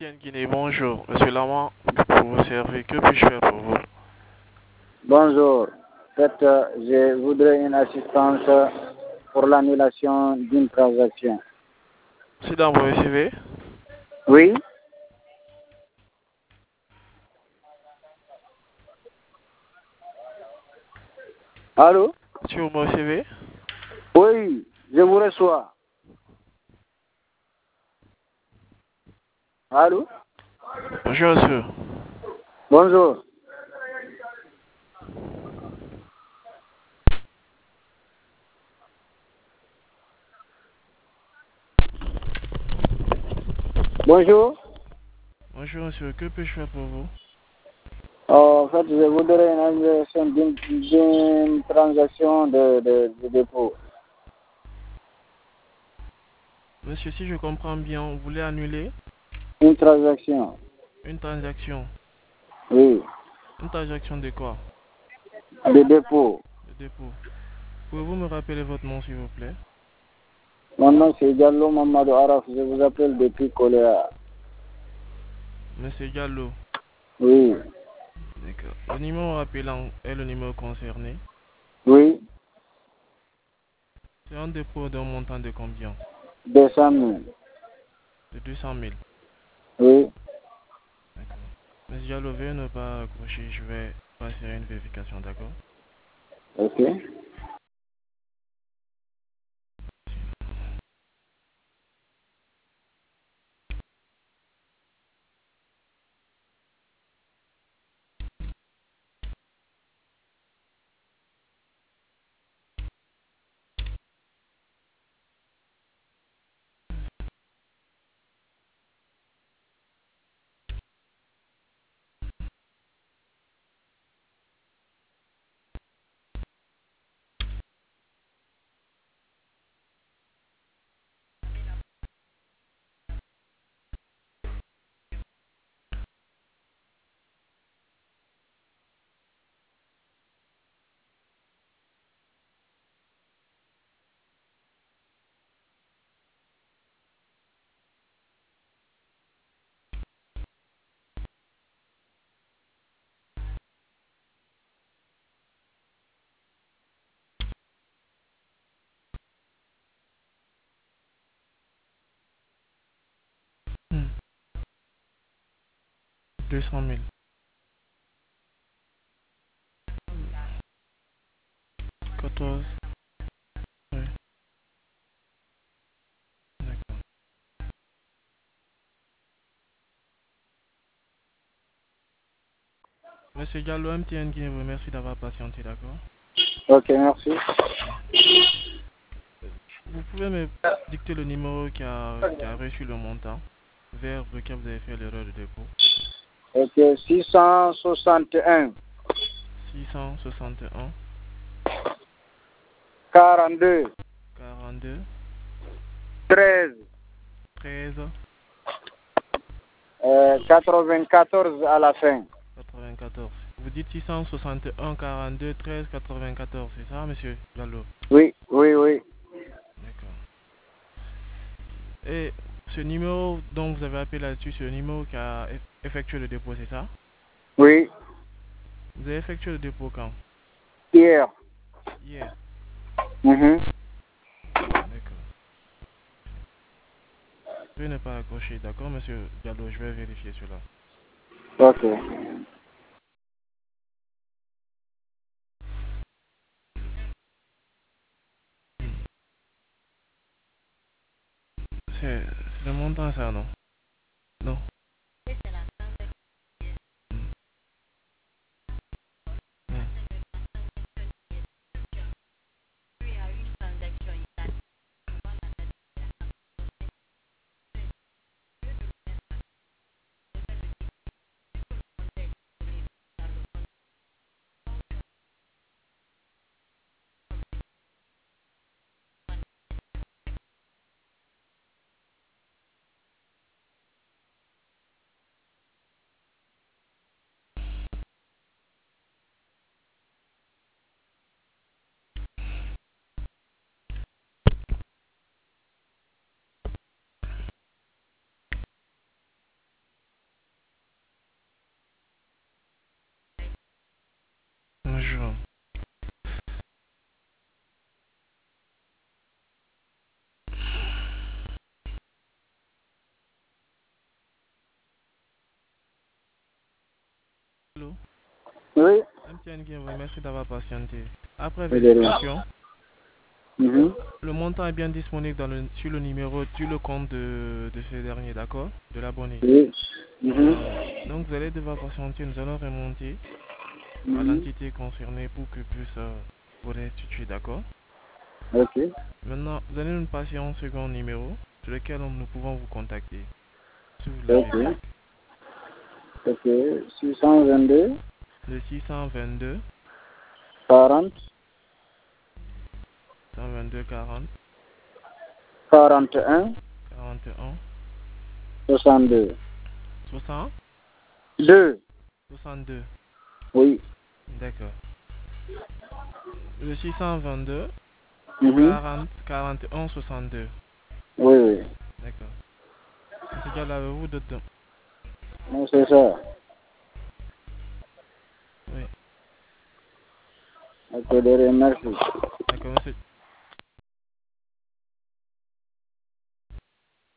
Bien Guinée, bonjour. Monsieur Lama, pour vous servir, que puis-je faire pour vous? Bonjour. En fait, je voudrais une assistance pour l'annulation d'une transaction. C'est dans vous recevez? Oui? Allô? Monsieur, vous me recevez? Oui, je vous reçois. Allô? Bonjour, monsieur. Bonjour. Bonjour. Bonjour, monsieur. Que puis-je faire pour vous? En fait, je voudrais une annulation d'une transaction de dépôt. Monsieur, si je comprends bien, vous voulez annuler Une transaction. une transaction. Oui. Une transaction de quoi? De dépôt. De dépôt. Pouvez-vous me rappeler votre nom, s'il vous plaît? Mon nom c'est Diallo Mamadou Araf. Je vous appelle depuis Coléa. Monsieur Gallo. Oui. D'accord. Le numéro appelant est le numéro concerné. Oui. C'est un dépôt d'un montant de combien? 200 000. De 200 000. Oui. D'accord. Monsieur Gallo, veuillez ne pas accrocher. Je vais passer à une vérification, d'accord? Ok. 200 000. 14. Oui. D'accord. Monsieur Gallo, MTN Guinée vous remercie d'avoir patienté, d'accord? Ok, merci. Vous pouvez me dicter le numéro qui a reçu le montant vers lequel vous avez fait l'erreur de dépôt? Ok, 661 661 42 42 13 13 94 à la fin. 94. Vous dites 661 42 13 94, c'est ça, monsieur Gallo? Oui, oui, oui. D'accord. Et ce numéro dont vous avez appelé là-dessus, c'est le numéro qui a effectué le dépôt, c'est ça? Oui, Vous avez effectué le dépôt quand? hier. Hier. Mhm. D'accord. Veuillez ne pas accrocher, d'accord, monsieur Gallo, je vais vérifier cela. Ok. C'est le montant, ça, non? Non. Hmm. rouge. Allô? Oui. MTN Game, oui, merci d'avoir patienté. Après Oui, de rien. vérification, Mhm. le montant est bien disponible sur le numéro, sur le compte de ce dernier, d'accord? De l'abonné. Oui. Mhm. Donc vous allez devoir patienter, nous allons remonter à Mhm. l'entité concernée pour que puisse vous restituer, d'accord? Ok. Maintenant, vous allez nous passer un second numéro sur lequel nous pouvons vous contacter, si vous l'avez bien. Ok. Ok. 622 Le 622 40 122 40 41 41 62. 60 2. 62. Oui. D'accord. Le 622 Mhm. 40 41 62. Oui, oui. D'accord. Monsieur Diallo, avez-vous d'autres? Non, c'est ça. Oui. Ok, de rien. Merci. D'accord, monsieur.